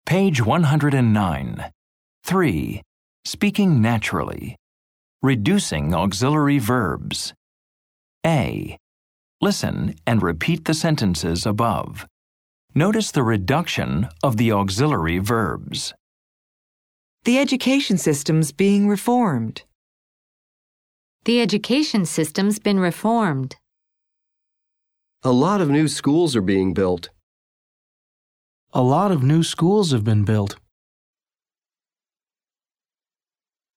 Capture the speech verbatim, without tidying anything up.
Page one hundred nine. three. Speaking naturally. Reducing auxiliary verbs. A. Listen and repeat the sentences above. Notice the reduction of the auxiliary verbs. The education system's being reformed. The education system's been reformed. A lot of new schools are being built. A lot of new schools have been built.